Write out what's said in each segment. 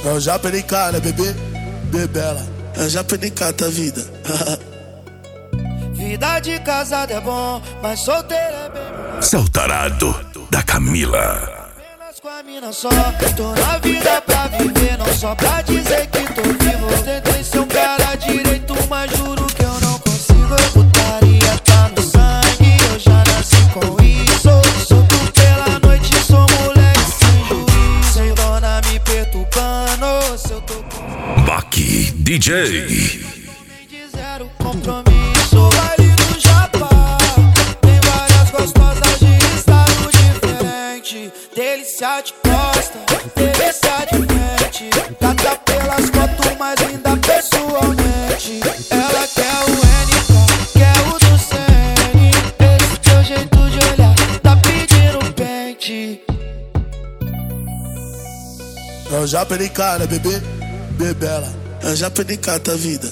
Eu já perdi cara, bebê, bebela. Eu já perdi cara da vida. Vida de casado é bom, mas solteiro é bem melhor. Saltarado da Camila. Apenas com a mina só, tô na vida pra viver, não só pra dizer que tô vivo. Tentei ser um cara direito, mas juro que eu não consigo. Putaria tá no sangue, eu já nasci com isso. Solto pela noite, sou moleque sem juízo. Sem dona me perturbando, se eu tô com... Baki DJ. De zero compromisso. Baile do Japão, tem várias gostosas de estado diferente. Delícia de costa, delícia de frente. Gata pelas fotos, mais linda pessoalmente. Ela quer o NK, quer o do CN. Esse teu jeito de olhar tá pedindo pente. Eu já perdi cara, bebê, bebela. Eu já perdi cara da vida.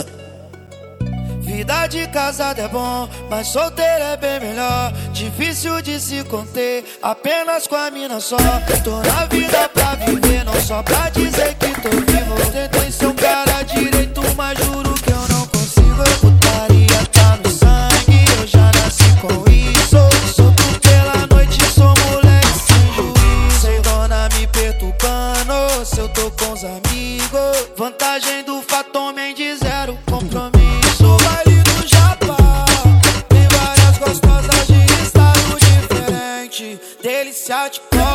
Vida de casado é bom, mas solteiro é bem melhor. Difícil de se conter, apenas com a mina só. Tô na vida pra viver, não só pra dizer que tô vivo. Tentei ser um cara direito, mas juro que eu não consigo. Putaria tá no sangue, eu já nasci com isso. Solto pela noite, sou moleque sem juízo. Sem dona me perturbando, se eu tô com os amigos. Vantagem do fato homem de zero compromisso. Baile do Japão, tem várias gostosas de estado diferente. Delícia de